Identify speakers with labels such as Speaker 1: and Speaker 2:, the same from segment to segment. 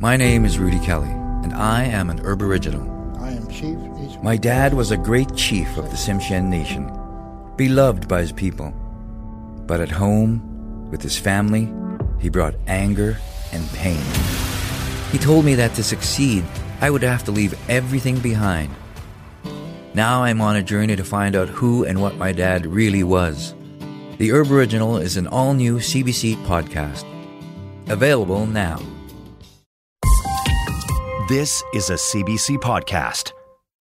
Speaker 1: My name is Rudy Kelly, and I am an Aboriginal.
Speaker 2: I am Chief.
Speaker 1: My dad was a great chief of the Tsimshian Nation, beloved by his people. But at home, with his family, he brought anger and pain. He told me that to succeed, I would have to leave everything behind. Now I'm on a journey to find out who and what my dad really was. The Aboriginal is an all-new CBC podcast. Available now.
Speaker 3: This is a CBC podcast.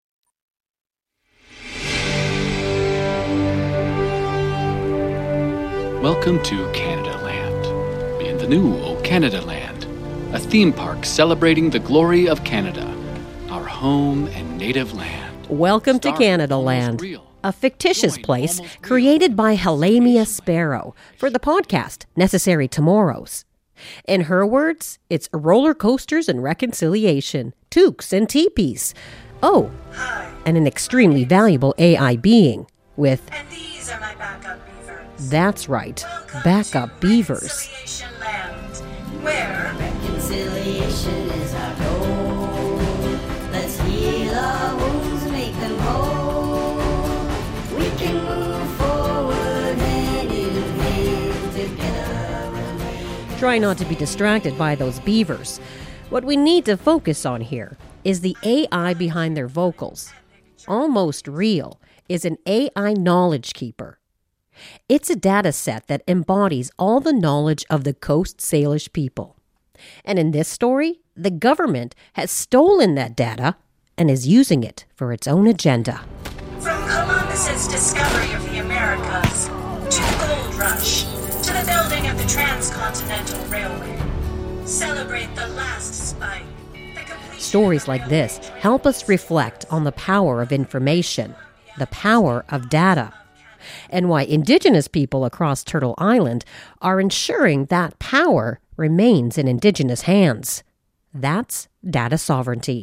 Speaker 4: Welcome to Canada Land. Bienvenue au Canada Land, a theme park celebrating the glory of Canada, our home and native land.
Speaker 5: Welcome to Canada Land, a fictitious place created by Halamia Sparrow for the podcast Necessary Tomorrows. In her words, it's roller coasters and reconciliation, toques and teepees. Oh, and an extremely valuable AI being with...
Speaker 6: And these are my backup beavers.
Speaker 5: That's right, backup beavers.
Speaker 6: Reconciliation Land, where
Speaker 7: reconciliation is our goal. Let's heal our wounds, make them whole. We can move forward hand in hand together.
Speaker 5: Try not to be distracted by those beavers. What we need to focus on here is the AI behind their vocals. Almost Real is an AI knowledge keeper. It's a data set that embodies all the knowledge of the Coast Salish people. And in this story, the government has stolen that data and is using it for its own agenda.
Speaker 6: from Columbus's discovery of the Americas to the gold rush to the building of the Transcontinental Railway. Celebrate the last spike.
Speaker 5: Stories like this help us reflect on the power of information, the power of data, and why Indigenous people across Turtle Island are ensuring that power remains in Indigenous hands. That's data sovereignty.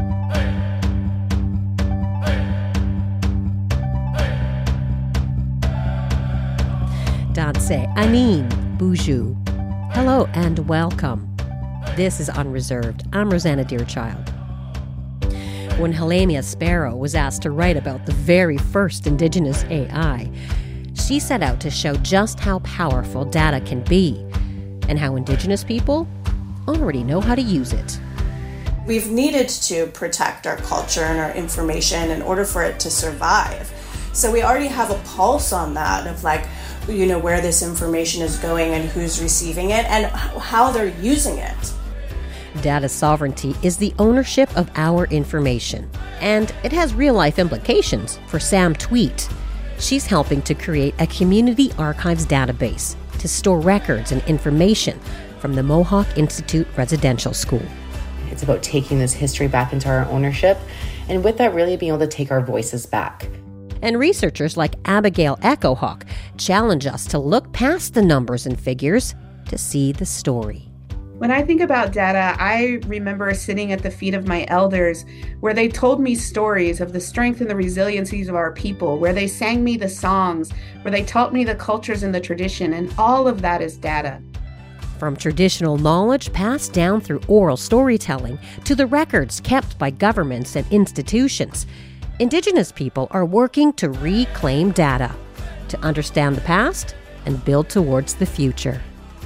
Speaker 5: Danse Anin Boujou. Hello and welcome. This is Unreserved. I'm Rosanna Deerchild. When Halamia Sparrow was asked to write about the very first Indigenous AI, she set out to show just how powerful data can be and how Indigenous people already know how to use it.
Speaker 8: We've needed to protect our culture and our information in order for it to survive. So we already have a pulse on that of where this information is going and who's receiving it and how they're using it.
Speaker 5: Data sovereignty is the ownership of our information, and it has real-life implications for Sam Tweet. She's helping to create a community archives database to store records and information from the Mohawk Institute Residential School.
Speaker 9: It's about taking this history back into our ownership, and with that, really being able to take our voices back.
Speaker 5: And researchers like Abigail Echohawk challenge us to look past the numbers and figures to see the story.
Speaker 10: When I think about data, I remember sitting at the feet of my elders where they told me stories of the strength and the resiliencies of our people, where they sang me the songs, where they taught me the cultures and the tradition, and all of that is data.
Speaker 5: From traditional knowledge passed down through oral storytelling to the records kept by governments and institutions, Indigenous people are working to reclaim data, to understand the past and build towards the future.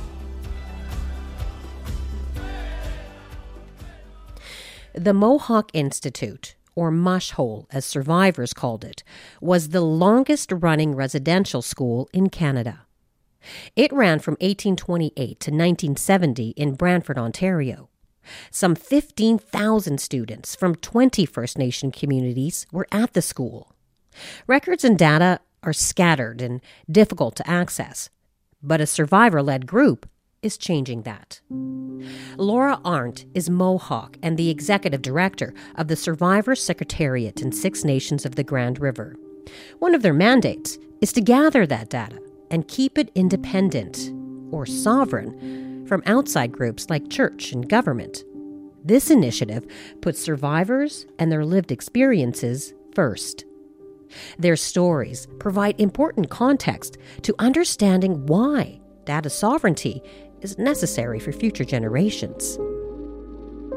Speaker 5: The Mohawk Institute, or Mushhole as survivors called it, was the longest-running residential school in Canada. It ran from 1828 to 1970 in Brantford, Ontario. Some 15,000 students from 20 First Nation communities were at the school. Records and data are scattered and difficult to access, but a survivor-led group is changing that. Laura Arndt is Mohawk and the executive director of the Survivor Secretariat in Six Nations of the Grand River. One of their mandates is to gather that data and keep it independent, or sovereign, from outside groups like church and government. This initiative puts survivors and their lived experiences first. Their stories provide important context to understanding why data sovereignty is necessary for future generations.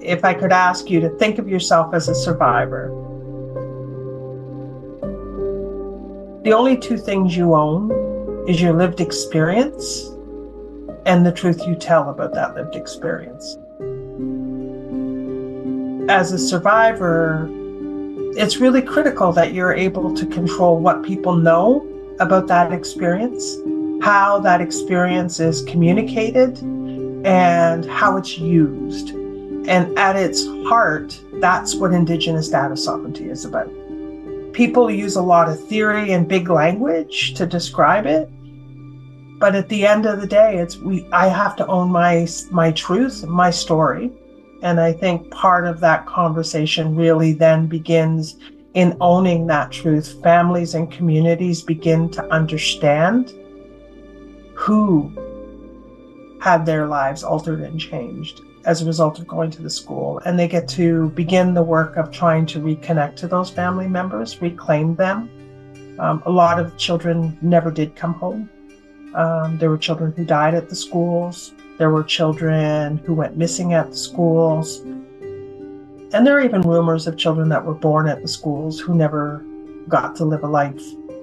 Speaker 2: if I could ask you to think of yourself as a survivor, the only two things you own is your lived experience and the truth you tell about that lived experience. As a survivor, it's really critical that you're able to control what people know about that experience, how that experience is communicated, and how it's used. And at its heart, that's what Indigenous data sovereignty is about. People use a lot of theory and big language to describe it, but at the end of the day, I have to own my truth, my story. And I think part of that conversation really then begins in owning that truth. Families and communities begin to understand who had their lives altered and changed as a result of going to the school. And they get to begin the work of trying to reconnect to those family members, reclaim them. A lot of children never did come home. There were children who died at the schools. There were children who went missing at the schools. And there are even rumors of children that were born at the schools who never got to live a life.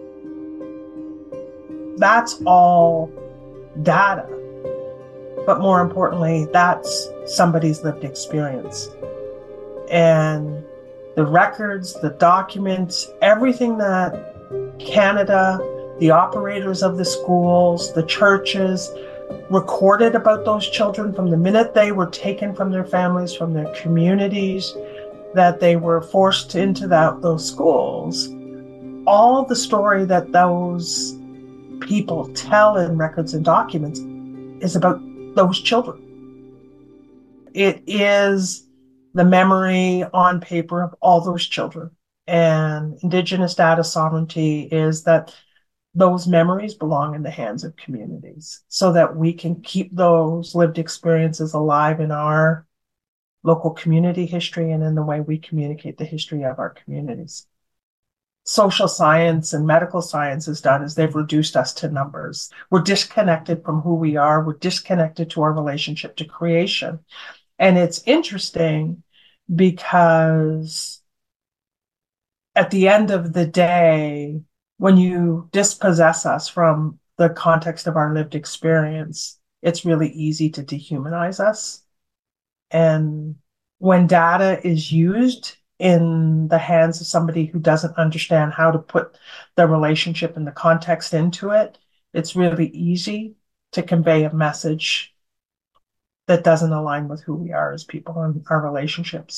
Speaker 2: That's all data. But more importantly, that's somebody's lived experience. And the records, the documents, everything that Canada, the operators of the schools, the churches, recorded about those children from the minute they were taken from their families, from their communities, that they were forced into those schools, all the story that those people tell in records and documents is about those children. It is the memory on paper of all those children. And Indigenous data sovereignty is that those memories belong in the hands of communities so that we can keep those lived experiences alive in our local community history and in the way we communicate the history of our communities. Social science and medical science has done is they've reduced us to numbers. We're disconnected from who we are. We're disconnected to our relationship to creation. And it's interesting because at the end of the day, when you dispossess us from the context of our lived experience, it's really easy to dehumanize us. And when data is used in the hands of somebody who doesn't understand how to put the relationship and the context into it, it's really easy to convey a message that doesn't align with who we are as people and our relationships.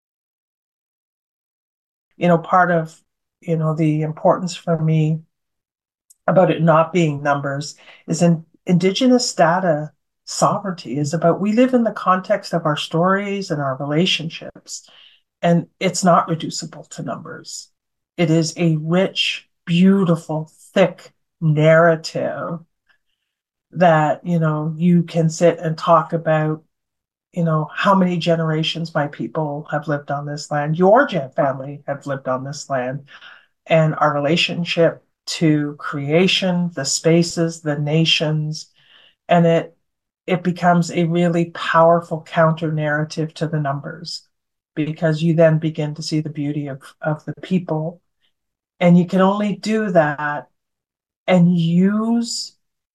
Speaker 2: Part of the importance for me about it not being numbers is Indigenous data sovereignty is about we live in the context of our stories and our relationships, and it's not reducible to numbers. It is a rich, beautiful, thick narrative that, you can sit and talk about, how many generations my people have lived on this land, your family have lived on this land, and our relationship to creation, the spaces, the nations, and it becomes a really powerful counter narrative to the numbers, because you then begin to see the beauty of the people. And you can only do that and use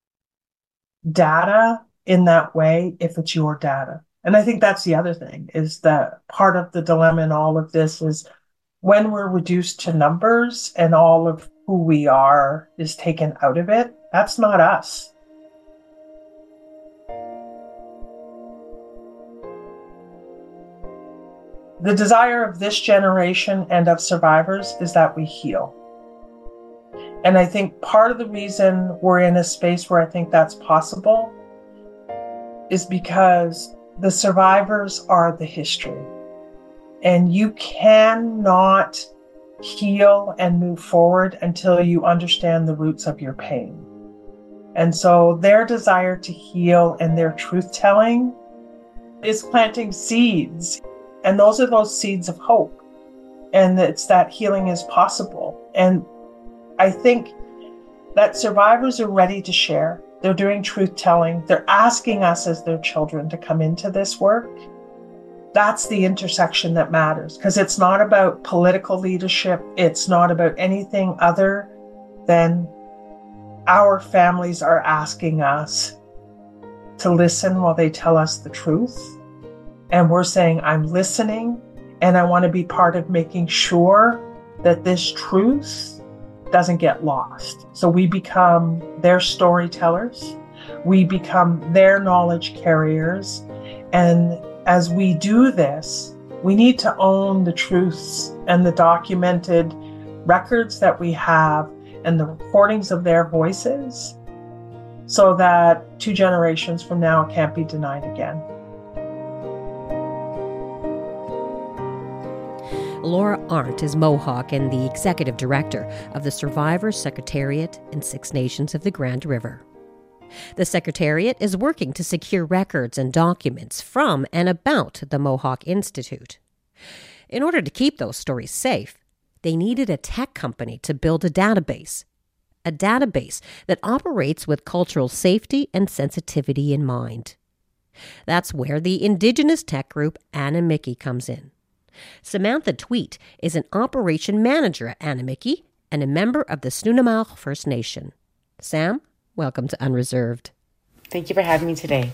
Speaker 2: data in that way if it's your data. And I think that's the other thing, is that part of the dilemma in all of this is when we're reduced to numbers and all of who we are is taken out of it, that's not us. The desire of this generation and of survivors is that we heal. And I think part of the reason we're in a space where I think that's possible is because the survivors are the history. And you cannot heal and move forward until you understand the roots of your pain. And so their desire to heal and their truth-telling is planting seeds. And those are those seeds of hope. And it's that healing is possible. And I think that survivors are ready to share. They're doing truth-telling. They're asking us as their children to come into this work. That's the intersection that matters, because it's not about political leadership. It's not about anything other than our families are asking us to listen while they tell us the truth. And we're saying, I'm listening, and I want to be part of making sure that this truth doesn't get lost. So we become their storytellers. We become their knowledge carriers. And as we do this, we need to own the truths and the documented records that we have and the recordings of their voices, so that 2 generations from now it can't be denied again.
Speaker 5: Laura Arndt is Mohawk and the executive director of the Survivors Secretariat in Six Nations of the Grand River. The Secretariat is working to secure records and documents from and about the Mohawk Institute. In order to keep those stories safe, they needed a tech company to build a database that operates with cultural safety and sensitivity in mind. That's where the Indigenous tech group Animikie comes in. Samantha Tweet is an operation manager at Animikie and a member of the Snuneymuxw First Nation. Sam, welcome to Unreserved.
Speaker 9: Thank you for having me today.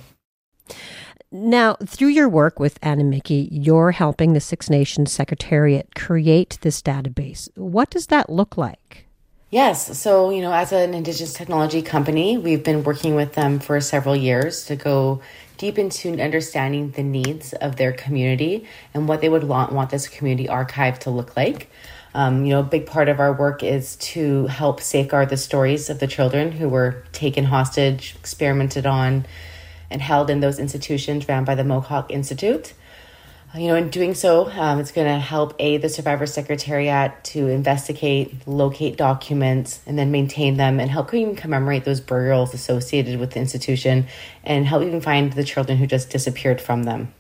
Speaker 5: Now, through your work with Animikie, you're helping the Six Nations Secretariat create this database. What does that look like?
Speaker 9: Yes. So, as an Indigenous technology company, we've been working with them for several years to go deep into understanding the needs of their community and what they would want this community archive to look like. A big part of our work is to help safeguard the stories of the children who were taken hostage, experimented on, and held in those institutions ran by the Mohawk Institute. In doing so, it's going to help aid the Survivor Secretariat to investigate, locate documents, and then maintain them, and help even commemorate those burials associated with the institution, and help even find the children who just disappeared from them.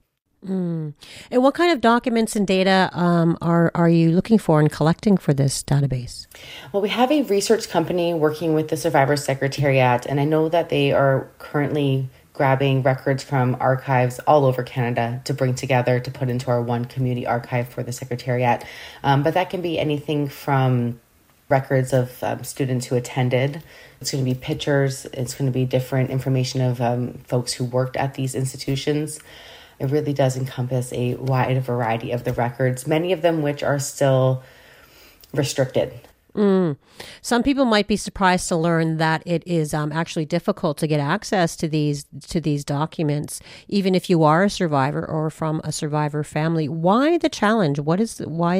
Speaker 5: And what kind of documents and data are you looking for and collecting for this database?
Speaker 9: Well, we have a research company working with the Survivor Secretariat, and I know that they are currently grabbing records from archives all over Canada to bring together to put into our one community archive for the Secretariat. But that can be anything from records of students who attended. It's going to be pictures. It's going to be different information of folks who worked at these institutions. It really does encompass a wide variety of the records, many of them which are still restricted.
Speaker 5: Some people might be surprised to learn that it is actually difficult to get access to these documents, even if you are a survivor or from a survivor family. Why the challenge? Is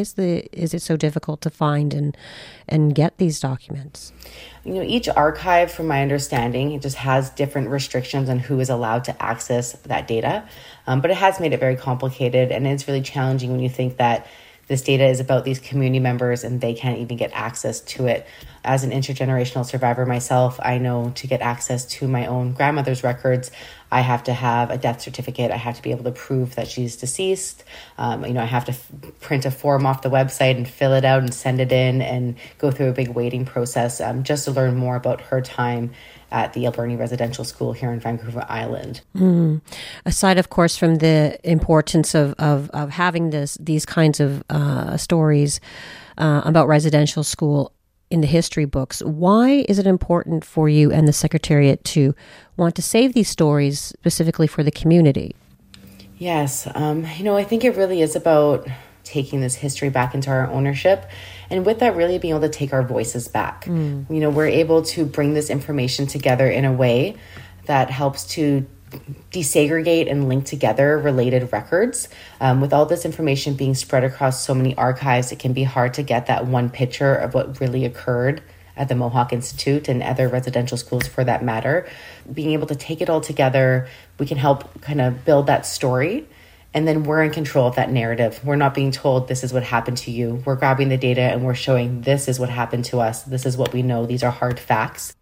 Speaker 5: it so difficult to find and get these documents?
Speaker 9: Each archive, from my understanding, it just has different restrictions on who is allowed to access that data. But it has made it very complicated, and it's really challenging when you think that this data is about these community members and they can't even get access to it. As an intergenerational survivor myself, I know to get access to my own grandmother's records, I have to have a death certificate. I have to be able to prove that she's deceased. I have to print a form off the website and fill it out and send it in and go through a big waiting process just to learn more about her time at the Alberni Residential School here in Vancouver Island.
Speaker 5: Aside, of course, from the importance of having these kinds of stories about residential school in the history books, why is it important for you and the Secretariat to want to save these stories specifically for the community?
Speaker 9: Yes, I think it really is about taking this history back into our ownership, and with that really being able to take our voices back. We're able to bring this information together in a way that helps to desegregate and link together related records. With all this information being spread across so many archives, it can be hard to get that one picture of what really occurred at the Mohawk Institute and other residential schools for that matter. Being able to take it all together, we can help kind of build that story. And then we're in control of that narrative. We're not being told this is what happened to you. We're grabbing the data and we're showing this is what happened to us. This is what we know. These are hard facts.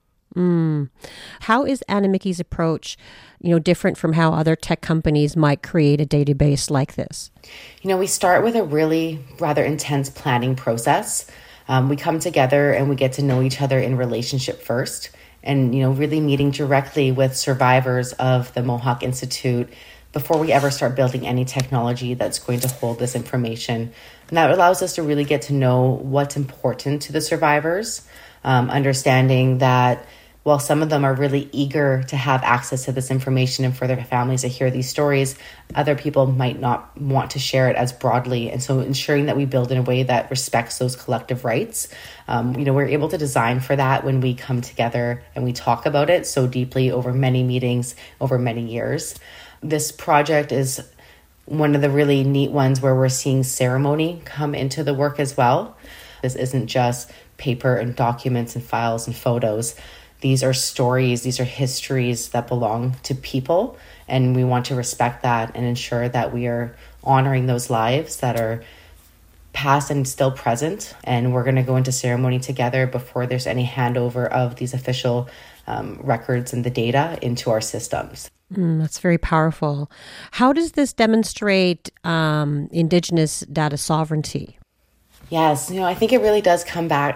Speaker 5: How is Animikie's approach, different from how other tech companies might create a database like this?
Speaker 9: We start with a really rather intense planning process. We come together and we get to know each other in relationship first. And, really meeting directly with survivors of the Mohawk Institute before we ever start building any technology that's going to hold this information. And that allows us to really get to know what's important to the survivors, understanding that while some of them are really eager to have access to this information and for their families to hear these stories, other people might not want to share it as broadly. And so ensuring that we build in a way that respects those collective rights. We're able to design for that when we come together and we talk about it so deeply over many meetings, over many years. This project is one of the really neat ones where we're seeing ceremony come into the work as well. This isn't just paper and documents and files and photos. These are stories, these are histories that belong to people, and we want to respect that and ensure that we are honoring those lives that are past and still present. And we're going to go into ceremony together before there's any handover of these official records and the data into our systems.
Speaker 5: That's very powerful. How does this demonstrate Indigenous data sovereignty?
Speaker 9: Yes, I think it really does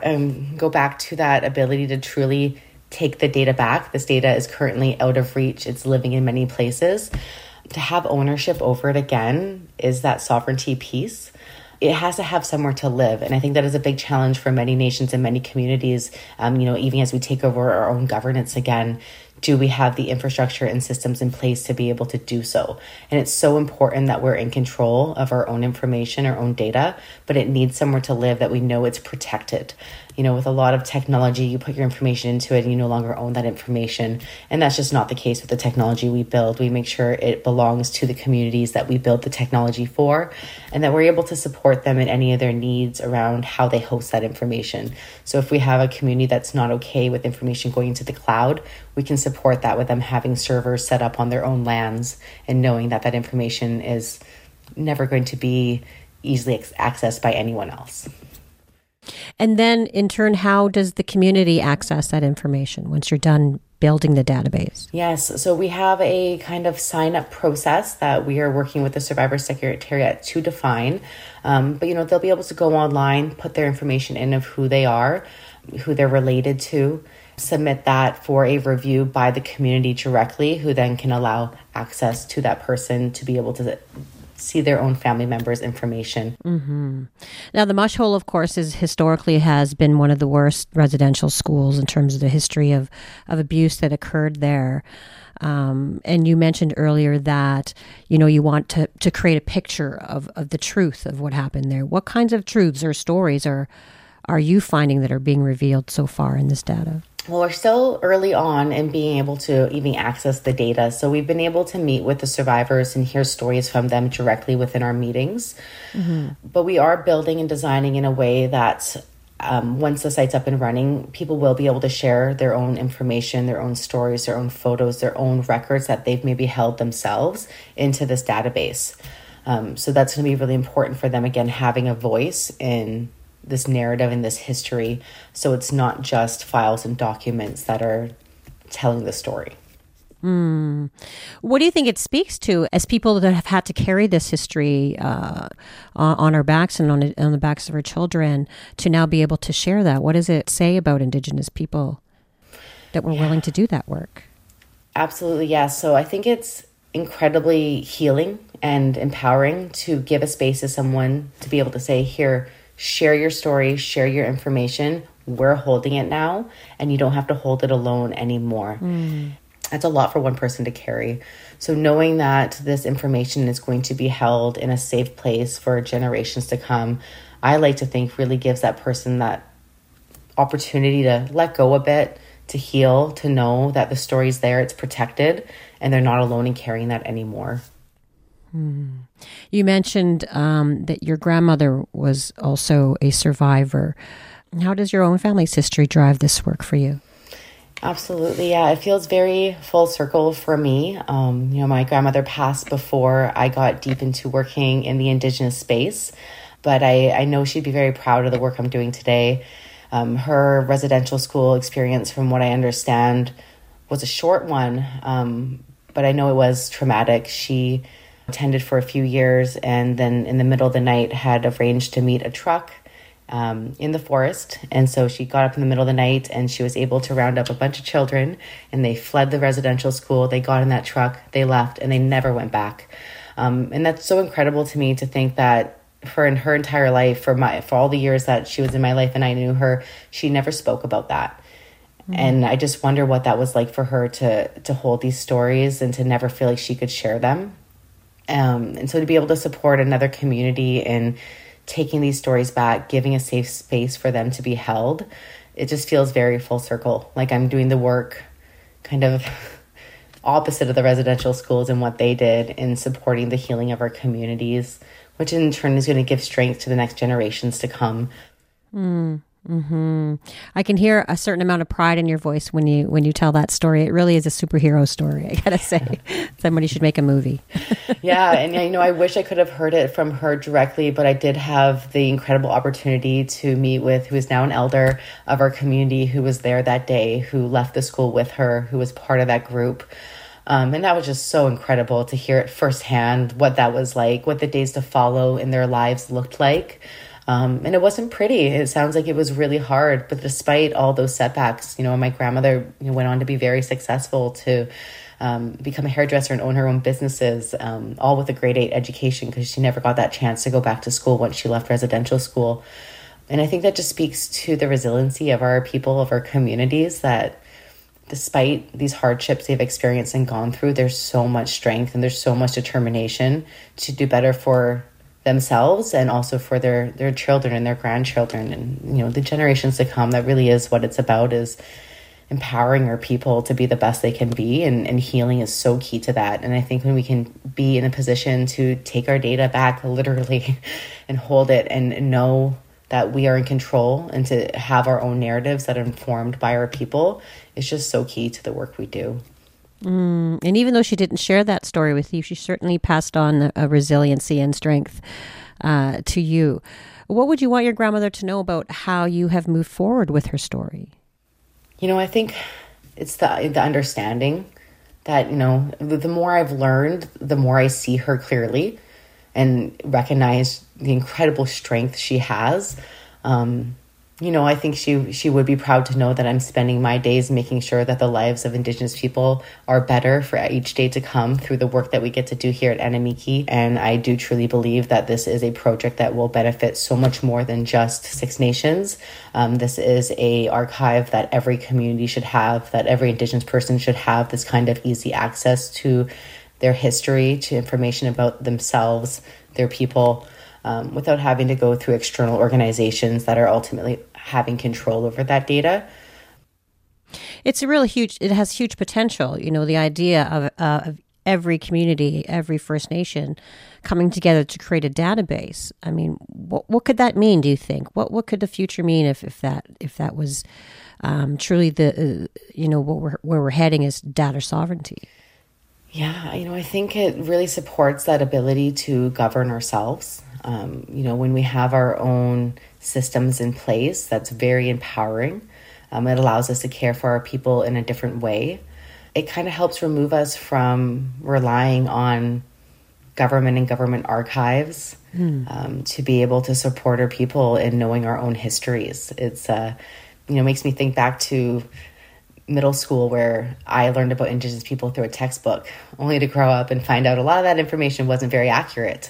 Speaker 9: go back to that ability to truly take the data back. This data is currently out of reach. It's living in many places. To have ownership over it again is that sovereignty piece. It has to have somewhere to live. And I think that is a big challenge for many nations and many communities, even as we take over our own governance again. Do we have the infrastructure and systems in place to be able to do so? And it's so important that we're in control of our own information, our own data, but it needs somewhere to live that we know it's protected. With a lot of technology, you put your information into it and you no longer own that information. And that's just not the case with the technology we build. We make sure it belongs to the communities that we build the technology for, and that we're able to support them in any of their needs around how they host that information. So if we have a community that's not okay with information going into the cloud, we can support that with them having servers set up on their own lands and knowing that that information is never going to be easily accessed by anyone else.
Speaker 5: And then in turn, how does the community access that information once you're done building the database?
Speaker 9: Yes, so we have a kind of sign-up process that we are working with the Survivor Secretariat to define. But they'll be able to go online, put their information in of who they are, who they're related to, submit that for a review by the community directly, who then can allow access to that person to be able to see their own family members' information.
Speaker 5: Mm-hmm. Now, the Mush Hole, of course, historically has been one of the worst residential schools in terms of the history of abuse that occurred there. And you mentioned earlier that, you want to create a picture of the truth of what happened there. What kinds of truths or stories are you finding that are being revealed so far in this data?
Speaker 9: Well, we're still early on in being able to even access the data. So we've been able to meet with the survivors and hear stories from them directly within our meetings. Mm-hmm. But we are building and designing in a way that once the site's up and running, people will be able to share their own information, their own stories, their own photos, their own records that they've maybe held themselves into this database. So that's going to be really important for them, again, having a voice in this narrative and this history, so it's not just files and documents that are telling the story.
Speaker 5: What do you think it speaks to as people that have had to carry this history on our backs and on the backs of our children to now be able to share that? What does it say about Indigenous people that we're willing to do that work?
Speaker 9: Absolutely, yes. So I think it's incredibly healing and empowering to give a space to someone to be able to say, here, share your story, share your information. We're holding it now, and you don't have to hold it alone anymore. That's a lot for one person to carry. So knowing that this information is going to be held in a safe place for generations to come, I like to think really gives that person that opportunity to let go a bit, to heal, to know that the story's there, it's protected, and they're not alone in carrying that anymore.
Speaker 5: You mentioned that your grandmother was also a survivor. How does your own family's history drive this work for you?
Speaker 9: Absolutely, yeah. It feels very full circle for me. My grandmother passed before I got deep into working in the Indigenous space, but I know she'd be very proud of the work I'm doing today. Her residential school experience, from what I understand, was a short one, but I know it was traumatic. She attended for a few years and then in the middle of the night had arranged to meet a truck in the forest. And so she got up in the middle of the night and she was able to round up a bunch of children, and they fled the residential school. They got in that truck, they left, and they never went back. And that's so incredible to me to think that in her entire life, for all the years that she was in my life and I knew her, she never spoke about that. And I just wonder what that was like for her to hold these stories and to never feel like she could share them. And so to be able to support another community in taking these stories back, giving a safe space for them to be held, it just feels very full circle. Like I'm doing the work kind of opposite of the residential schools and what they did in supporting the healing of our communities, which in turn is going to give strength to the next generations to come.
Speaker 5: I can hear a certain amount of pride in your voice when you tell that story. It really is a superhero story, I gotta say. Somebody should make a movie.
Speaker 9: Yeah, and I wish I could have heard it from her directly, but I did have the incredible opportunity to meet with who is now an elder of our community, who was there that day, who left the school with her, who was part of that group. And that was just so incredible to hear it firsthand, what that was like, what the days to follow in their lives looked like. And it wasn't pretty. It sounds like it was really hard. But despite all those setbacks, my grandmother went on to be very successful, to become a hairdresser and own her own businesses, all with a grade 8 education, because she never got that chance to go back to school once she left residential school. And I think that just speaks to the resiliency of our people, of our communities, that despite these hardships they've experienced and gone through, there's so much strength and there's so much determination to do better for themselves and also for their children and their grandchildren and the generations to come. That really is what it's about, is empowering our people to be the best they can be, and healing is so key to that. And I think when we can be in a position to take our data back literally and hold it and know that we are in control and to have our own narratives that are informed by our people, is just so key to the work we do.
Speaker 5: And even though she didn't share that story with you, she certainly passed on a resiliency and strength to you. What would you want your grandmother to know about how you have moved forward with her story?
Speaker 9: I think it's the understanding that, the more I've learned, the more I see her clearly and recognize the incredible strength she has. I think she would be proud to know that I'm spending my days making sure that the lives of Indigenous people are better for each day to come through the work that we get to do here at Animiiki. And I do truly believe that this is a project that will benefit so much more than just Six Nations. This is a archive that every community should have, that every Indigenous person should have this kind of easy access to their history, to information about themselves, their people, without having to go through external organizations that are ultimately having control over that data.
Speaker 5: It's it has huge potential. The idea of every community, every First Nation coming together to create a database. I mean, what could that mean, do you think? What could the future mean if that was truly the, where we're heading is data sovereignty?
Speaker 9: Yeah, I think it really supports that ability to govern ourselves. When we have our own systems in place, that's very empowering. It allows us to care for our people in a different way. It kind of helps remove us from relying on government and government archives to be able to support our people in knowing our own histories. It's, makes me think back to middle school, where I learned about Indigenous people through a textbook, only to grow up and find out a lot of that information wasn't very accurate.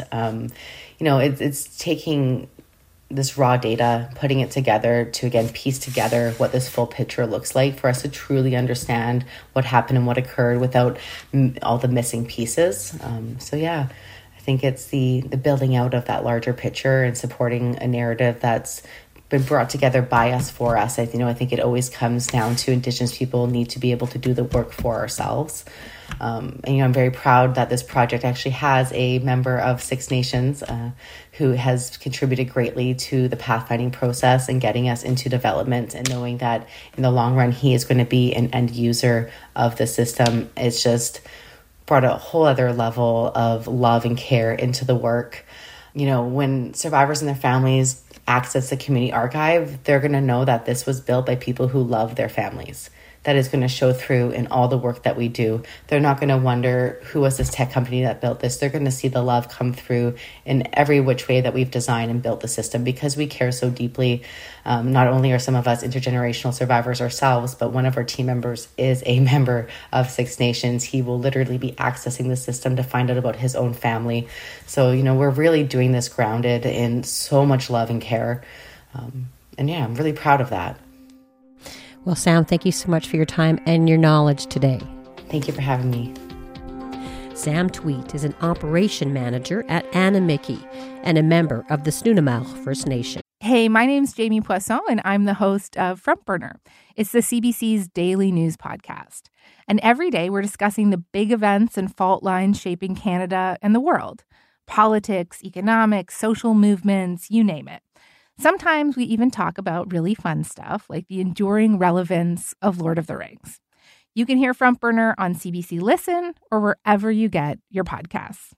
Speaker 9: It's taking this raw data, putting it together to, again, piece together what this full picture looks like for us to truly understand what happened and what occurred without all the missing pieces. I think it's the building out of that larger picture and supporting a narrative that's been brought together by us, for us. I think it always comes down to Indigenous people need to be able to do the work for ourselves. I'm very proud that this project actually has a member of Six Nations who has contributed greatly to the pathfinding process and getting us into development, and knowing that in the long run he is going to be an end user of the system. It's just brought a whole other level of love and care into the work. When survivors and their families access the community archive, they're going to know that this was built by people who love their families, that is going to show through in all the work that we do. They're not going to wonder who was this tech company that built this. They're going to see the love come through in every which way that we've designed and built the system, because we care so deeply. Not only are some of us intergenerational survivors ourselves, but one of our team members is a member of Six Nations. He will literally be accessing the system to find out about his own family. So, we're really doing this grounded in so much love and care. And yeah, I'm really proud of that.
Speaker 5: Well, Sam, thank you so much for your time and your knowledge today.
Speaker 9: Thank you for having me.
Speaker 5: Sam Tweet is an operation manager at Animikie and a member of the Snuneymuxw First Nation.
Speaker 11: Hey, my name's Jamie Poisson, and I'm the host of Front Burner. It's the CBC's daily news podcast. And every day we're discussing the big events and fault lines shaping Canada and the world. Politics, economics, social movements, you name it. Sometimes we even talk about really fun stuff like the enduring relevance of Lord of the Rings. You can hear Front Burner on CBC Listen or wherever you get your podcasts.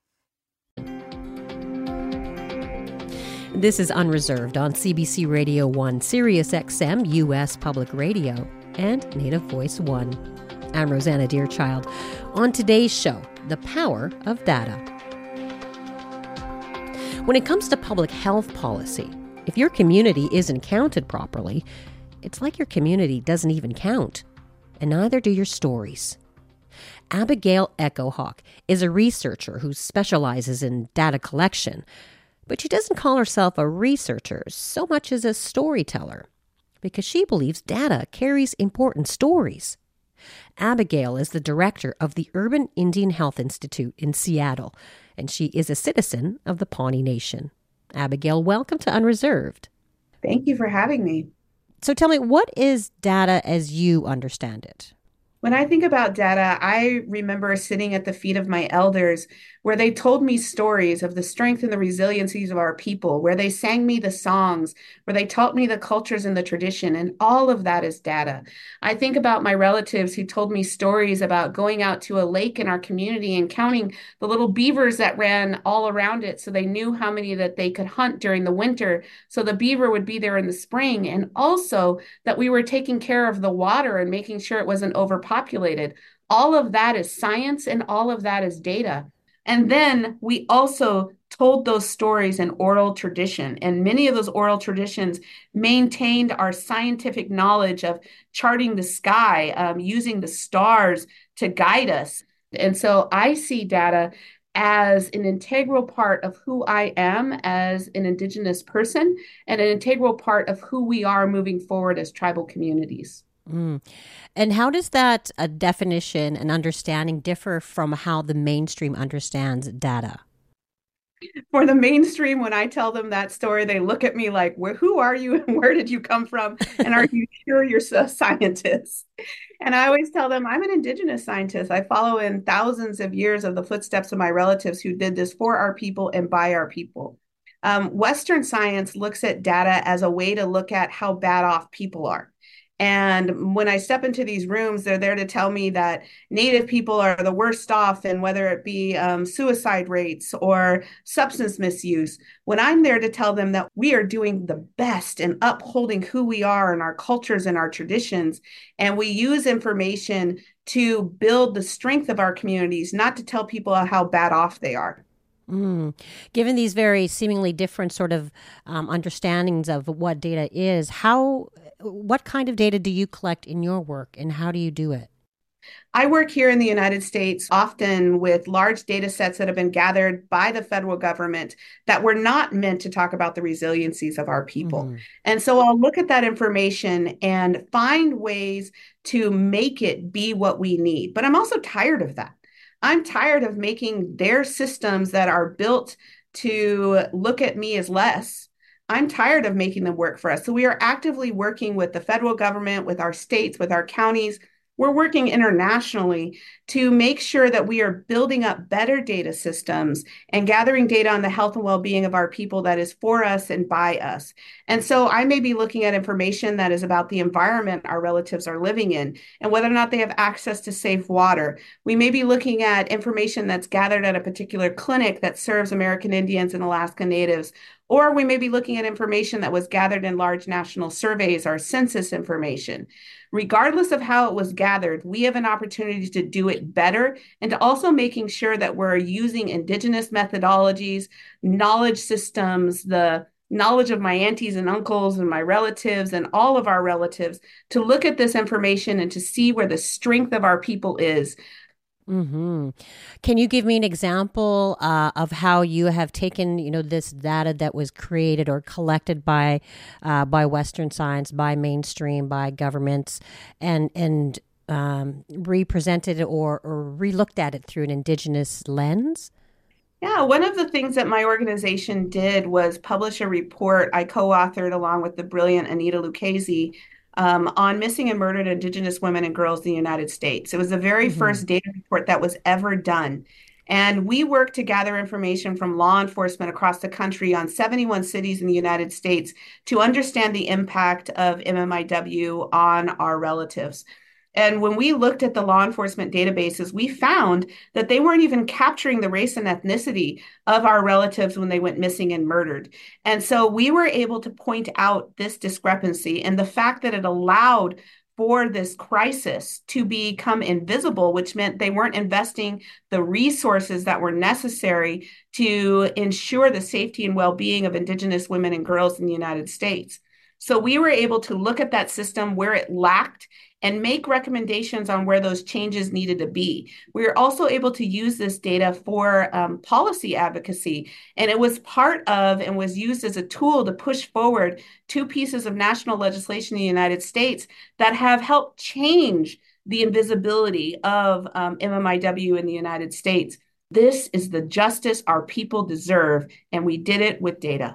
Speaker 5: This is Unreserved on CBC Radio 1, Sirius XM, U.S. Public Radio, and Native Voice 1. I'm Rosanna Deerchild. On today's show, the power of data. When it comes to public health policy, if your community isn't counted properly, it's like your community doesn't even count, and neither do your stories. Abigail Echohawk is a researcher who specializes in data collection, but she doesn't call herself a researcher so much as a storyteller, because she believes data carries important stories. Abigail is the director of the Urban Indian Health Institute in Seattle, and she is a citizen of the Pawnee Nation. Abigail, welcome to Unreserved.
Speaker 10: Thank you for having me.
Speaker 5: So tell me, what is data as you understand it?
Speaker 10: When I think about data, I remember sitting at the feet of my elders where they told me stories of the strength and the resiliencies of our people, where they sang me the songs, where they taught me the cultures and the tradition, and all of that is data. I think about my relatives who told me stories about going out to a lake in our community and counting the little beavers that ran all around it so they knew how many that they could hunt during the winter, so the beaver would be there in the spring, and also that we were taking care of the water and making sure it wasn't overpopulated. All of that is science and all of that is data. And then we also told those stories in oral tradition. And many of those oral traditions maintained our scientific knowledge of charting the sky, using the stars to guide us. And so I see data as an integral part of who I am as an Indigenous person and an integral part of who we are moving forward as tribal communities.
Speaker 5: Mm. And how does that definition and understanding differ from how the mainstream understands data?
Speaker 10: For the mainstream, when I tell them that story, they look at me like, who are you and where did you come from? And are you sure you're a scientist? And I always tell them I'm an Indigenous scientist. I follow in thousands of years of the footsteps of my relatives who did this for our people and by our people. Western science looks at data as a way to look at how bad off people are. And when I step into these rooms, they're there to tell me that Native people are the worst off, and whether it be suicide rates or substance misuse, when I'm there to tell them that we are doing the best in upholding who we are and our cultures and our traditions, and we use information to build the strength of our communities, not to tell people how bad off they are.
Speaker 5: Mm. Given these very seemingly different sort of understandings of what data is, what kind of data do you collect in your work and how do you do it?
Speaker 10: I work here in the United States often with large data sets that have been gathered by the federal government that were not meant to talk about the resiliencies of our people. Mm-hmm. And so I'll look at that information and find ways to make it be what we need. But I'm also tired of that. I'm tired of making their systems that are built to look at me as less. I'm tired of making them work for us. So we are actively working with the federal government, with our states, with our counties. We're working internationally to make sure that we are building up better data systems and gathering data on the health and well-being of our people that is for us and by us. And so I may be looking at information that is about the environment our relatives are living in and whether or not they have access to safe water. We may be looking at information that's gathered at a particular clinic that serves American Indians and Alaska Natives, Or we may be looking at information that was gathered in large national surveys or census information. Regardless of how it was gathered, we have an opportunity to do it better and to also making sure that we're using Indigenous methodologies, knowledge systems, the knowledge of my aunties and uncles and my relatives and all of our relatives to look at this information and to see where the strength of our people is.
Speaker 5: Mm-hmm. Can you give me an example of how you have taken, this data that was created or collected by Western science, by mainstream, by governments, and represented or relooked at it through an Indigenous lens?
Speaker 10: Yeah, one of the things that my organization did was publish a report I co-authored along with the brilliant Anita Lucchese on missing and murdered Indigenous women and girls in the United States. It was the very first data report that was ever done. And we worked to gather information from law enforcement across the country on 71 cities in the United States to understand the impact of MMIW on our relatives. And when we looked at the law enforcement databases, we found that they weren't even capturing the race and ethnicity of our relatives when they went missing and murdered. And so we were able to point out this discrepancy and the fact that it allowed for this crisis to become invisible, which meant they weren't investing the resources that were necessary to ensure the safety and well-being of Indigenous women and girls in the United States. So we were able to look at that system where it lacked and make recommendations on where those changes needed to be. We were also able to use this data for policy advocacy, and it was part of and was used as a tool to push forward 2 pieces of national legislation in the United States that have helped change the invisibility of MMIW in the United States. This is the justice our people deserve, and we did it with data.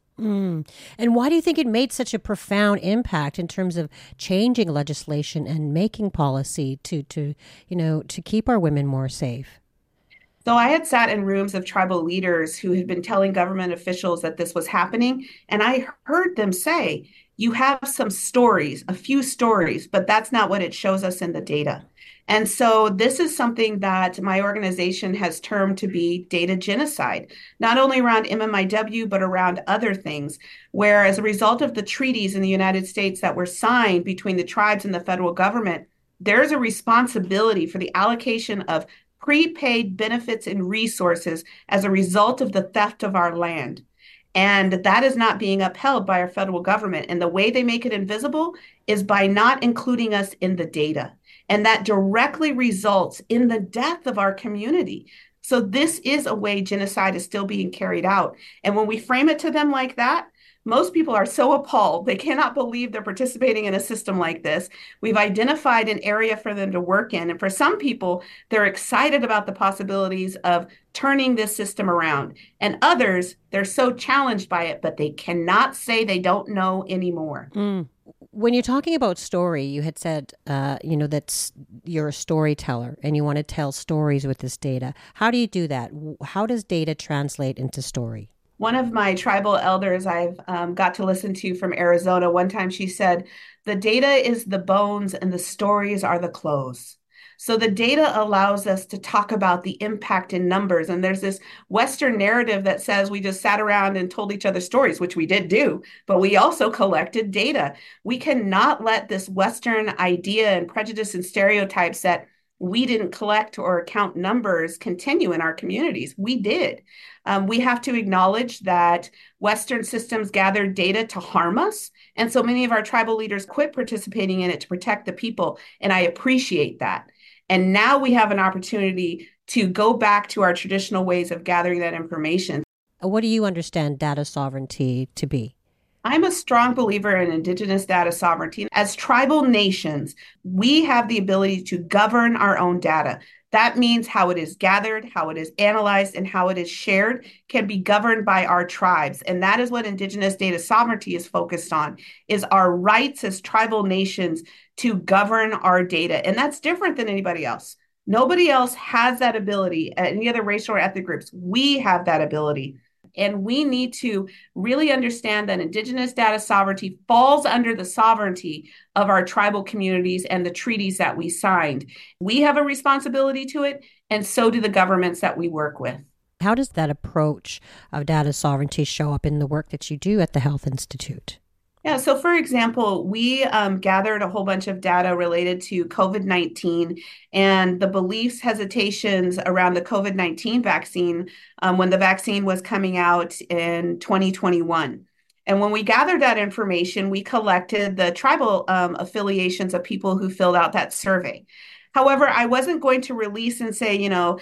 Speaker 5: And why do you think it made such a profound impact in terms of changing legislation and making policy to keep our women more safe?
Speaker 10: So I had sat in rooms of tribal leaders who had been telling government officials that this was happening, and I heard them say, you have some stories, a few stories, but that's not what it shows us in the data. And so this is something that my organization has termed to be data genocide, not only around MMIW, but around other things, where as a result of the treaties in the United States that were signed between the tribes and the federal government, there's a responsibility for the allocation of prepaid benefits and resources as a result of the theft of our land. And that is not being upheld by our federal government. And the way they make it invisible is by not including us in the data. And that directly results in the death of our community. So this is a way genocide is still being carried out. And when we frame it to them like that, most people are so appalled. They cannot believe they're participating in a system like this. We've identified an area for them to work in. And for some people, they're excited about the possibilities of turning this system around. And others, they're so challenged by it, but they cannot say they don't know anymore.
Speaker 5: When you're talking about story, you had said, that you're a storyteller and you want to tell stories with this data. How do you do that? How does data translate into story?
Speaker 10: One of my tribal elders I've got to listen to from Arizona, one time she said, the data is the bones and the stories are the clothes. So the data allows us to talk about the impact in numbers. And there's this Western narrative that says we just sat around and told each other stories, which we did do, but we also collected data. We cannot let this Western idea and prejudice and stereotypes that we didn't collect or count numbers continue in our communities. We did. We have to acknowledge that Western systems gathered data to harm us. And so many of our tribal leaders quit participating in it to protect the people. And I appreciate that. And now we have an opportunity to go back to our traditional ways of gathering that information.
Speaker 5: What do you understand data sovereignty to be?
Speaker 10: I'm a strong believer in Indigenous data sovereignty. As tribal nations, we have the ability to govern our own data. That means how it is gathered, how it is analyzed, and how it is shared can be governed by our tribes. And that is what Indigenous data sovereignty is focused on, is our rights as tribal nations to govern our data. And that's different than anybody else. Nobody else has that ability. Any other racial or ethnic groups, we have that ability. And we need to really understand that Indigenous data sovereignty falls under the sovereignty of our tribal communities and the treaties that we signed. We have a responsibility to it, and so do the governments that we work with.
Speaker 5: How does that approach of data sovereignty show up in the work that you do at the Health Institute?
Speaker 10: Yeah, so for example, we gathered a whole bunch of data related to COVID-19 and the beliefs, hesitations around the COVID-19 vaccine when the vaccine was coming out in 2021. And when we gathered that information, we collected the tribal affiliations of people who filled out that survey. However, I wasn't going to release and say,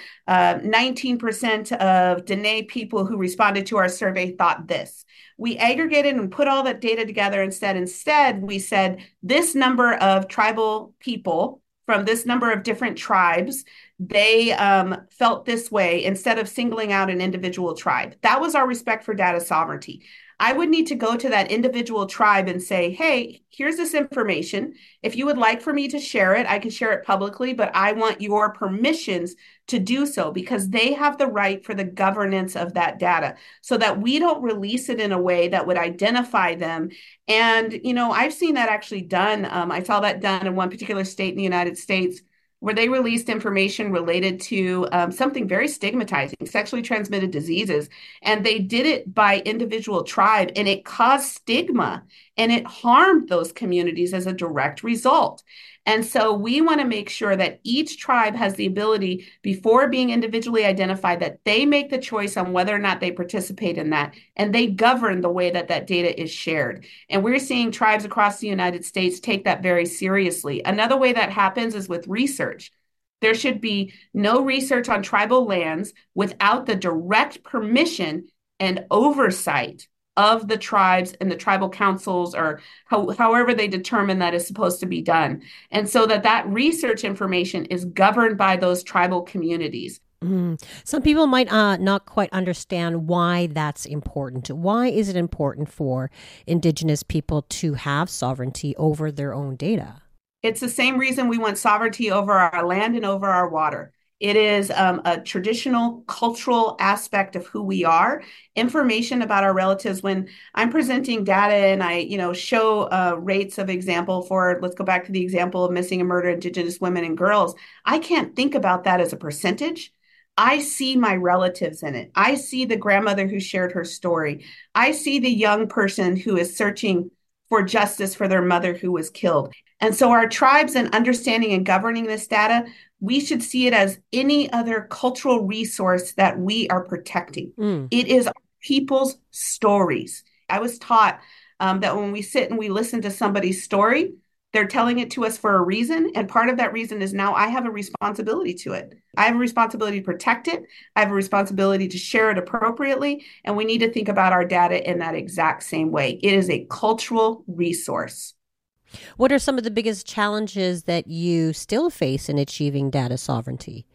Speaker 10: 19% of Dene people who responded to our survey thought this. We aggregated and put all that data together instead. Instead, we said this number of tribal people from this number of different tribes, they felt this way instead of singling out an individual tribe. That was our respect for data sovereignty. I would need to go to that individual tribe and say, hey, here's this information. If you would like for me to share it, I can share it publicly, but I want your permissions to do so because they have the right for the governance of that data so that we don't release it in a way that would identify them. And, I've seen that actually done. I saw that done in one particular state in the United States where they released information related to something very stigmatizing, sexually transmitted diseases. And they did it by individual tribe, and it caused stigma, and it harmed those communities as a direct result. And so we want to make sure that each tribe has the ability, before being individually identified, that they make the choice on whether or not they participate in that, and they govern the way that that data is shared. And we're seeing tribes across the United States take that very seriously. Another way that happens is with research. There should be no research on tribal lands without the direct permission and oversight of the tribes and the tribal councils, or however they determine that is supposed to be done. And so that research information is governed by those tribal communities.
Speaker 5: Some people might not quite understand why that's important. Why is it important for Indigenous people to have sovereignty over their own data?
Speaker 10: It's the same reason we want sovereignty over our land and over our water. It is a traditional cultural aspect of who we are. Information about our relatives. When I'm presenting data and I, show rates of example for, let's go back to the example of missing and murdered Indigenous women and girls. I can't think about that as a percentage. I see my relatives in it. I see the grandmother who shared her story. I see the young person who is searching for justice for their mother who was killed. And so our tribes and understanding and governing this data, we should see it as any other cultural resource that we are protecting. It is people's stories. I was taught that when we sit and we listen to somebody's story, they're telling it to us for a reason. And part of that reason is now I have a responsibility to it. I have a responsibility to protect it. I have a responsibility to share it appropriately. And we need to think about our data in that exact same way. It is a cultural resource.
Speaker 5: What are some of the biggest challenges that you still face in achieving data sovereignty?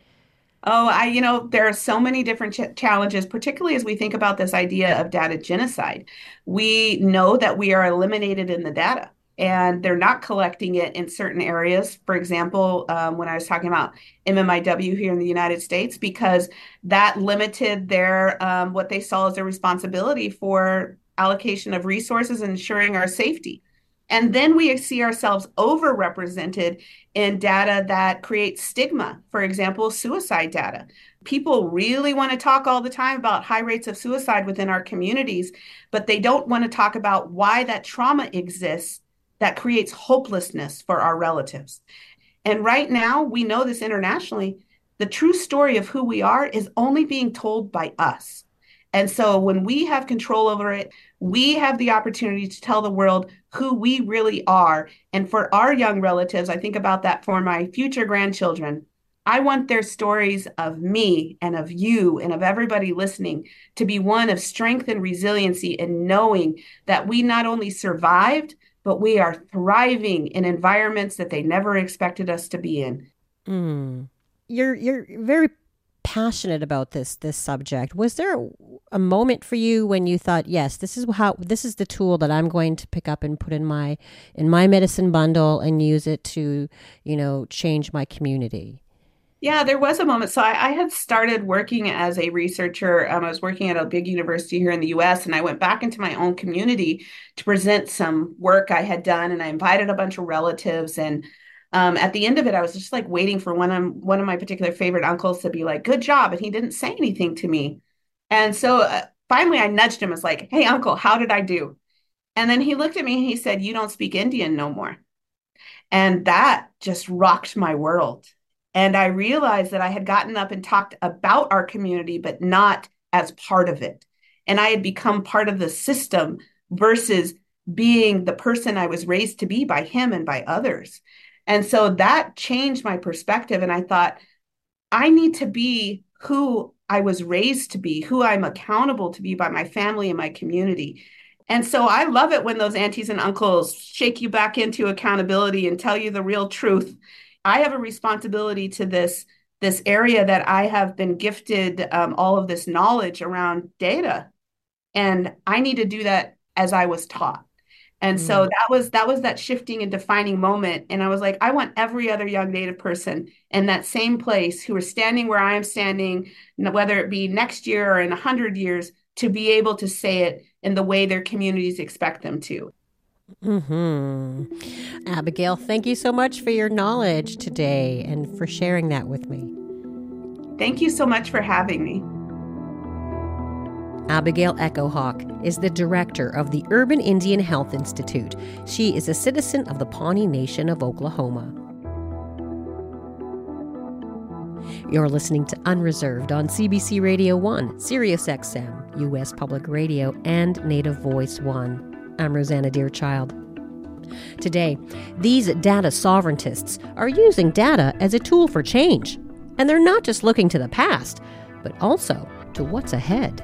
Speaker 10: There are so many different challenges, particularly as we think about this idea of data genocide. We know that we are eliminated in the data and they're not collecting it in certain areas. For example, when I was talking about MMIW here in the United States, because that limited their what they saw as their responsibility for allocation of resources and ensuring our safety. And then we see ourselves overrepresented in data that creates stigma. For example, suicide data. People really want to talk all the time about high rates of suicide within our communities, but they don't want to talk about why that trauma exists that creates hopelessness for our relatives. And right now, we know this internationally, the true story of who we are is only being told by us. And so when we have control over it, we have the opportunity to tell the world who we really are. And for our young relatives, I think about that for my future grandchildren. I want their stories of me and of you and of everybody listening to be one of strength and resiliency and knowing that we not only survived, but we are thriving in environments that they never expected us to be in.
Speaker 5: You're very passionate about this subject. Was there a moment for you when you thought, yes, this is the tool that I'm going to pick up and put in my medicine bundle and use it to, change my community?
Speaker 10: Yeah, there was a moment. So I had started working as a researcher. I was working at a big university here in the US, and I went back into my own community to present some work I had done. And I invited a bunch of relatives. And at the end of it, I was just like waiting for one of my particular favorite uncles to be like, good job. And he didn't say anything to me. And so finally I nudged him. I was like, hey, uncle, how did I do? And then he looked at me and he said, you don't speak Indian no more. And that just rocked my world. And I realized that I had gotten up and talked about our community, but not as part of it. And I had become part of the system versus being the person I was raised to be by him and by others. And so that changed my perspective. And I thought, I need to be who I was raised to be, who I'm accountable to be by my family and my community. And so I love it when those aunties and uncles shake you back into accountability and tell you the real truth. I have a responsibility to this area that I have been gifted all of this knowledge around data. And I need to do that as I was taught. And so that was that shifting and defining moment. And I was like, I want every other young Native person in that same place who are standing where I am standing, whether it be next year or in 100 years, to be able to say it in the way their communities expect them to.
Speaker 5: Abigail, thank you so much for your knowledge today and for sharing that with me.
Speaker 10: Thank you so much for having me.
Speaker 5: Abigail Echohawk is the director of the Urban Indian Health Institute. She is a citizen of the Pawnee Nation of Oklahoma. You're listening to Unreserved on CBC Radio 1, Sirius XM, U.S. Public Radio, and Native Voice 1. I'm Rosanna Deerchild. Today, these data sovereigntists are using data as a tool for change. And they're not just looking to the past, but also to what's ahead.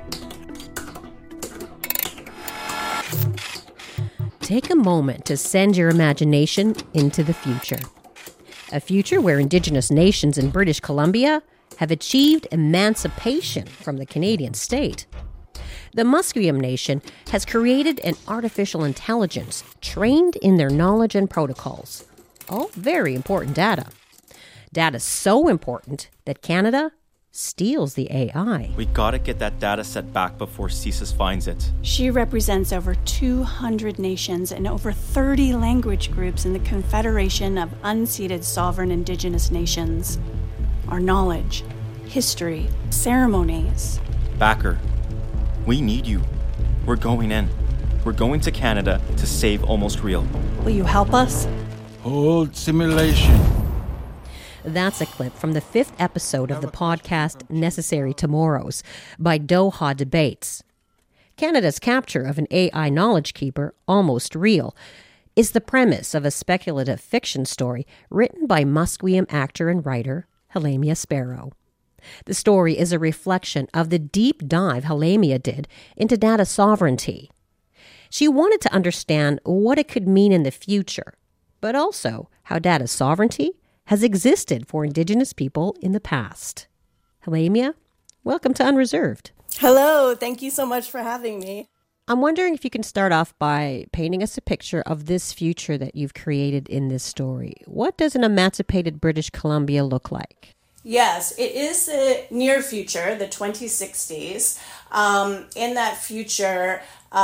Speaker 5: Take a moment to send your imagination into the future. A future where Indigenous nations in British Columbia have achieved emancipation from the Canadian state. The Musqueam Nation has created an artificial intelligence trained in their knowledge and protocols. All very important data. Data so important that Canada steals the AI.
Speaker 12: We gotta get that data set back before CSIS finds it.
Speaker 13: She represents over 200 nations and over 30 language groups in the Confederation of Unceded Sovereign Indigenous Nations. Our knowledge, history, ceremonies.
Speaker 12: Backer, we need you. We're going in. We're going to Canada to save Almost Real.
Speaker 13: Will you help us?
Speaker 14: Hold simulation.
Speaker 5: That's a clip from the 5th episode of the podcast Necessary Tomorrows by Doha Debates. Canada's capture of an AI knowledge keeper, Almost Real, is the premise of a speculative fiction story written by Musqueam actor and writer Halamia Sparrow. The story is a reflection of the deep dive Halamia did into data sovereignty. She wanted to understand what it could mean in the future, but also how data sovereignty has existed for Indigenous people in the past. Halamia, welcome to Unreserved.
Speaker 8: Hello, thank you so much for having me.
Speaker 5: I'm wondering if you can start off by painting us a picture of this future that you've created in this story. What does an emancipated British Columbia look like?
Speaker 8: Yes, it is the near future, the 2060s. In that future,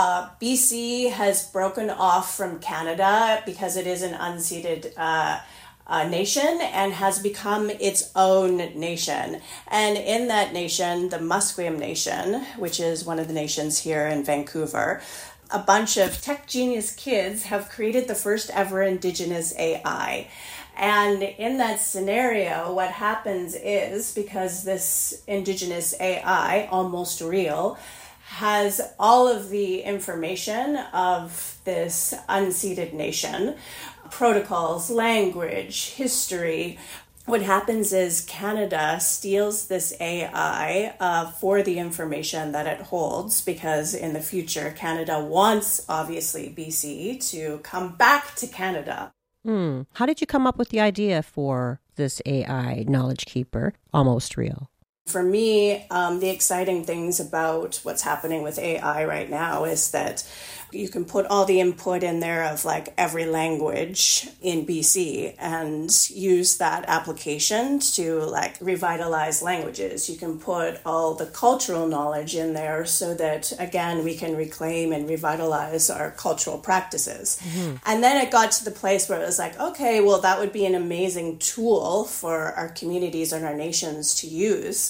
Speaker 8: BC has broken off from Canada because it is an unceded nation and has become its own nation. And in that nation, the Musqueam Nation, which is one of the nations here in Vancouver, a bunch of tech genius kids have created the first ever Indigenous AI. And in that scenario, what happens is, because this Indigenous AI, Almost Real, has all of the information of this unceded nation, protocols, language, history. What happens is Canada steals this AI for the information that it holds, because in the future, Canada wants, obviously, BC to come back to Canada.
Speaker 5: How did you come up with the idea for this AI knowledge keeper, Almost Real?
Speaker 8: For me, the exciting things about what's happening with AI right now is that you can put all the input in there of like every language in BC and use that application to like revitalize languages. You can put all the cultural knowledge in there so that, again, we can reclaim and revitalize our cultural practices. Mm-hmm. And then it got to the place where it was like, okay, well, that would be an amazing tool for our communities and our nations to use.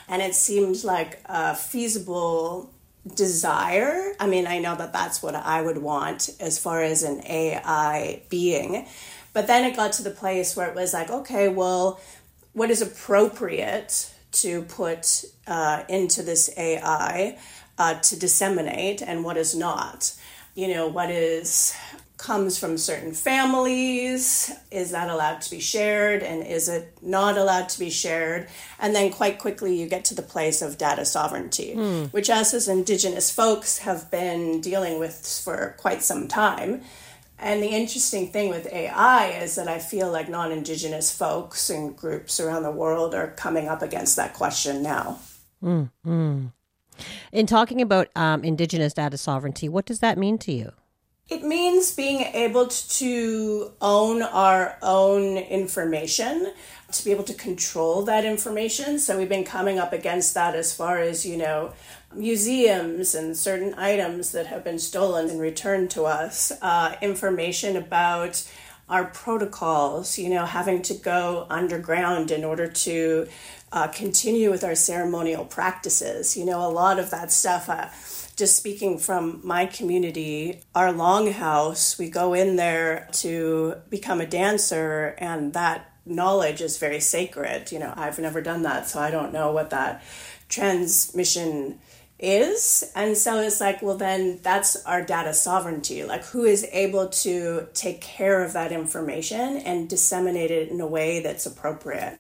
Speaker 8: And it seemed like a feasible desire. I mean, I know that that's what I would want as far as an AI being. But then it got to the place where it was like, okay, well, what is appropriate to put into this AI to disseminate and what is not? You know, what comes from certain families, is that allowed to be shared, and is it not allowed to be shared? And then quite quickly you get to the place of data sovereignty, which us as Indigenous folks have been dealing with for quite some time. And the interesting thing with AI is that I feel like non-Indigenous folks and groups around the world are coming up against that question now.
Speaker 5: Mm-hmm. In talking about Indigenous data sovereignty, what does that mean to you?
Speaker 8: It means being able to own our own information, to be able to control that information. So we've been coming up against that as far as, you know, museums and certain items that have been stolen and returned to us, information about our protocols, you know, having to go underground in order to continue with our ceremonial practices. You know, a lot of that stuff, just speaking from my community, our longhouse, we go in there to become a dancer, and that knowledge is very sacred. You know, I've never done that, so I don't know what that transmission is. And so it's like, well, then that's our data sovereignty. Like, who is able to take care of that information and disseminate it in a way that's appropriate?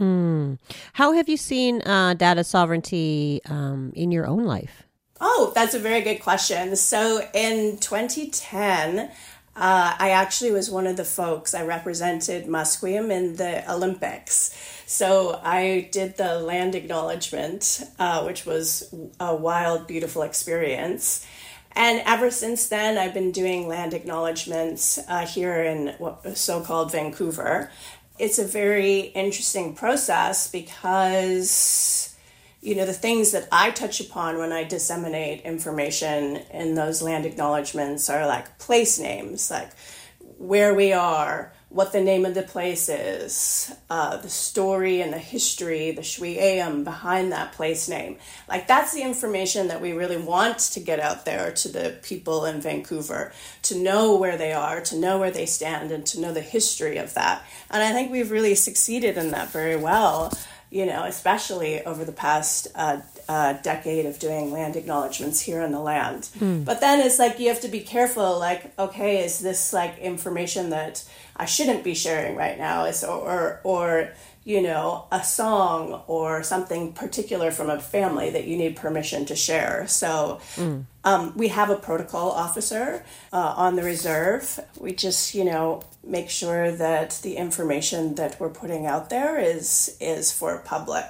Speaker 5: How have you seen data sovereignty in your own life?
Speaker 8: Oh, that's a very good question. So in 2010, I actually was one of the folks, I represented Musqueam in the Olympics. So I did the land acknowledgement, which was a wild, beautiful experience. And ever since then, I've been doing land acknowledgements here in what so-called Vancouver. It's a very interesting process because, you know, the things that I touch upon when I disseminate information in those land acknowledgements are like place names, like where we are, what the name of the place is, the story and the history, the Shwe-Ayam behind that place name. Like, that's the information that we really want to get out there to the people in Vancouver, to know where they are, to know where they stand, and to know the history of that. And I think we've really succeeded in that very well, you know, especially over the past decade of doing land acknowledgements here on the land. But then it's like, you have to be careful, like, okay, is this like information that I shouldn't be sharing right now? Or you know, a song or something particular from a family that you need permission to share. So we have a protocol officer on the reserve. We just, you know, make sure that the information that we're putting out there is for public.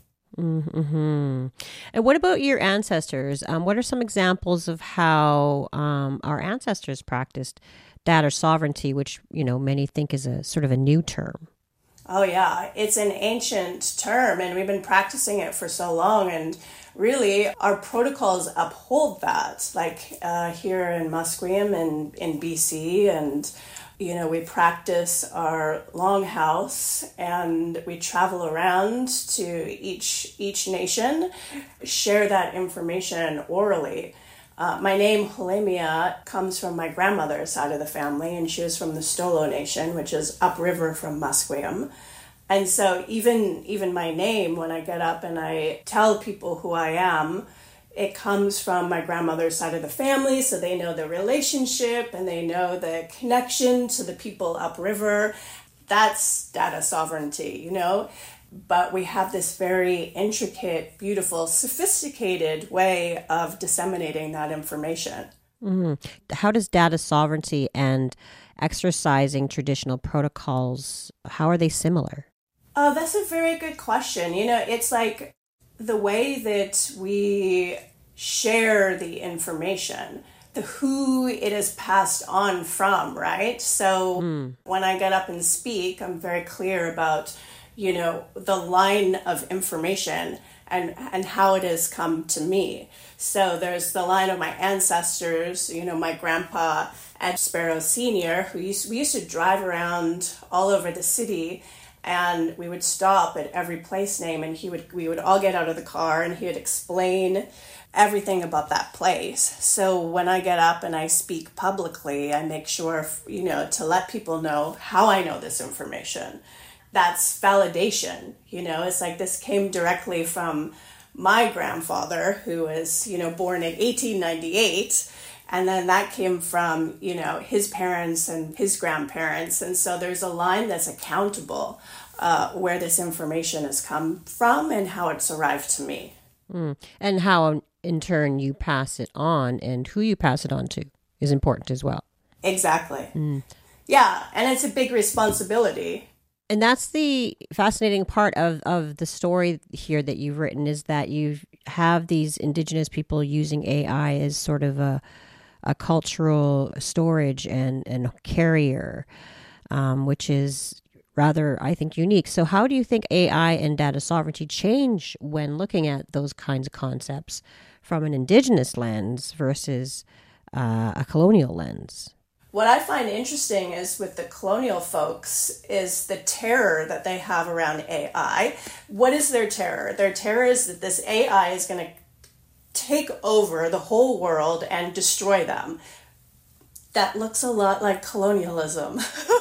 Speaker 5: Mm-hmm. And what about your ancestors? What are some examples of how our ancestors practiced data sovereignty, which, you know, many think is a sort of a new term?
Speaker 8: Oh, yeah. It's an ancient term, and we've been practicing it for so long. And really, our protocols uphold that. Like here in Musqueam and in BC, and, you know, we practice our longhouse, and we travel around to each nation, share that information orally. My name, Holemia, comes from my grandmother's side of the family, and she was from the Stolo Nation, which is upriver from Musqueam. And so even my name, when I get up and I tell people who I am, it comes from my grandmother's side of the family, so they know the relationship and they know the connection to the people upriver. That's data sovereignty, you know? But we have this very intricate, beautiful, sophisticated way of disseminating that information.
Speaker 5: How does data sovereignty and exercising traditional protocols, how are they similar?
Speaker 8: Oh, that's a very good question. You know, it's like the way that we share the information, the who it is passed on from, right? So when I get up and speak, I'm very clear about, you know, the line of information and how it has come to me. So there's the line of my ancestors, you know, my grandpa Ed Sparrow Sr., we used to drive around all over the city And we would stop at every place name, and we would all get out of the car, and he would explain everything about that place. So when I get up and I speak publicly, I make sure, to let people know how I know this information. That's validation. It's like this came directly from my grandfather, who was, born in 1898. And then that came from, his parents and his grandparents. And so there's a line that's accountable where this information has come from and how it's arrived to me.
Speaker 5: And how, in turn, you pass it on and who you pass it on to is important as well.
Speaker 8: Exactly. Yeah, and it's a big responsibility.
Speaker 5: And that's the fascinating part of the story here that you've written, is that you have these Indigenous people using AI as sort of a cultural storage and carrier, which is rather, I think, unique. So how do you think AI and data sovereignty change when looking at those kinds of concepts from an Indigenous lens versus a colonial lens?
Speaker 8: What I find interesting is with the colonial folks is the terror that they have around AI. What is their terror? Their terror is that this AI is going to take over the whole world and destroy them. That looks a lot like colonialism.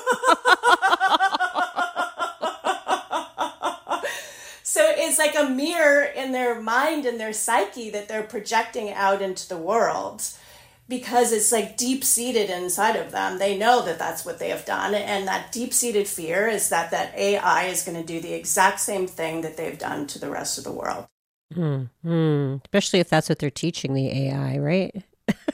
Speaker 8: So it's like a mirror in their mind and their psyche that they're projecting out into the world, because it's like deep-seated inside of them. They know that that's what they have done, and that deep-seated fear is that AI is going to do the exact same thing that they've done to the rest of the world.
Speaker 5: Especially if that's what they're teaching the AI, right?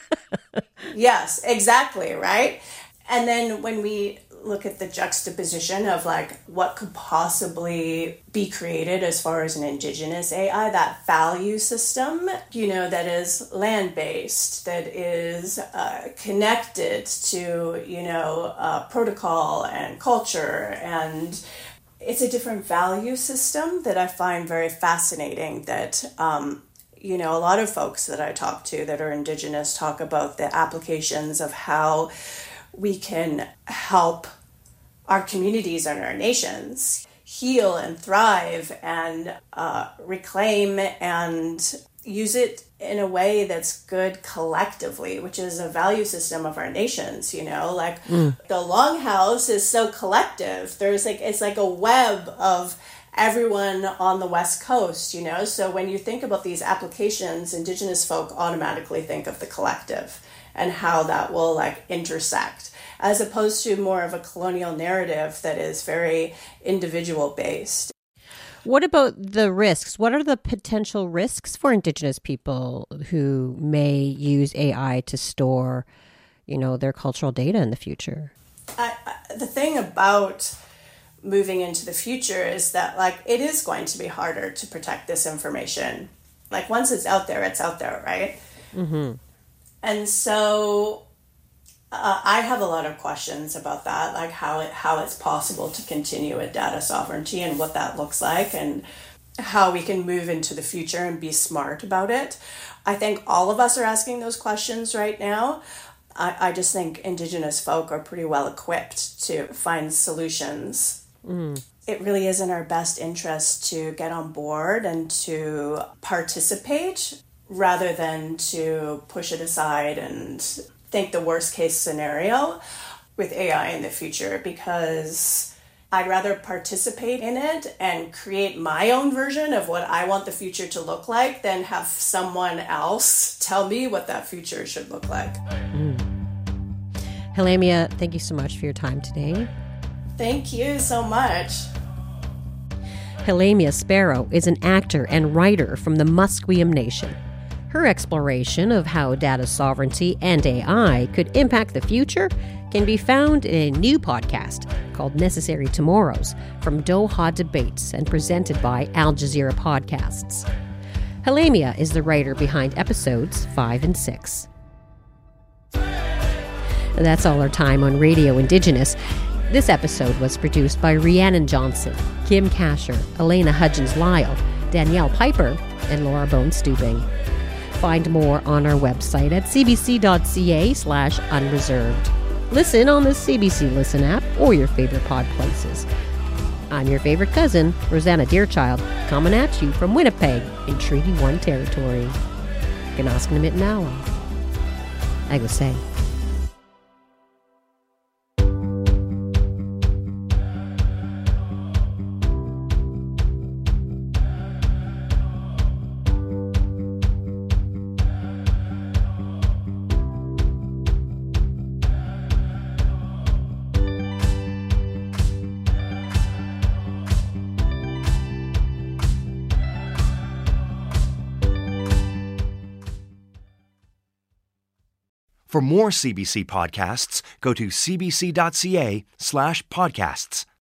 Speaker 8: Yes, exactly, right? And then when we look at the juxtaposition of like what could possibly be created as far as an Indigenous AI, that value system, that is land-based, that is connected to, protocol and culture, and it's a different value system that I find very fascinating, that a lot of folks that I talk to that are Indigenous talk about the applications of how we can help our communities and our nations heal and thrive and reclaim and use it in a way that's good collectively, which is a value system of our nations, the Longhouse is so collective. It's like a web of everyone on the West Coast, So when you think about these applications, Indigenous folk automatically think of the collective and how that will intersect, as opposed to more of a colonial narrative that is very individual based.
Speaker 5: What about the risks? What are the potential risks for Indigenous people who may use AI to store, their cultural data in the future?
Speaker 8: The thing about moving into the future is that it is going to be harder to protect this information. Once it's out there, right?
Speaker 5: Mm-hmm.
Speaker 8: And so I have a lot of questions about that, how it's possible to continue with data sovereignty and what that looks like and how we can move into the future and be smart about it. I think all of us are asking those questions right now. I just think Indigenous folk are pretty well equipped to find solutions. It really is in our best interest to get on board and to participate rather than to push it aside and think the worst case scenario with AI in the future, because I'd rather participate in it and create my own version of what I want the future to look like than have someone else tell me what that future should look like.
Speaker 5: Helemia, thank you so much for your time today.
Speaker 8: Thank you so much.
Speaker 5: Helemia Sparrow is an actor and writer from the Musqueam Nation. Her exploration of how data sovereignty and AI could impact the future can be found in a new podcast called Necessary Tomorrows from Doha Debates and presented by Al Jazeera Podcasts. Helemia is the writer behind episodes 5 and 6. That's all our time on Radio Indigenous. This episode was produced by Rhiannon Johnson, Kim Kasher, Elena Hudgens-Lyle, Danielle Piper, and Laura Bone-Stubing. Find more on our website at cbc.ca/unreserved. Listen on the CBC Listen app or your favorite pod places. I'm your favorite cousin, Rosanna Deerchild, coming at you from Winnipeg in Treaty 1 territory. Ganaskanamit Nawa. I go say.
Speaker 3: For more CBC podcasts, go to cbc.ca/podcasts.